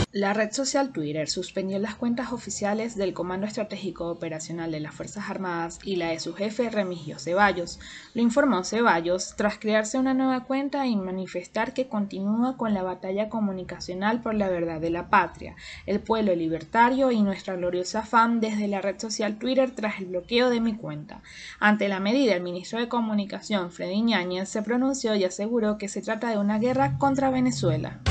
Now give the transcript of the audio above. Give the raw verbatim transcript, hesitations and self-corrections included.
La red social Twitter suspendió las cuentas oficiales del Comando Estratégico Operacional de las Fuerzas Armadas y la de su jefe Remigio Ceballos. Lo informó Ceballos tras crearse una nueva cuenta y manifestar que continúa con la batalla comunicacional por la verdad de la patria, el pueblo libertario y nuestra gloriosa afán desde la red social Twitter tras el bloqueo de mi cuenta. Ante la medida, el ministro de Comunicación, Freddy Ñáñez, se pronunció y aseguró que se trata de una guerra contra Venezuela.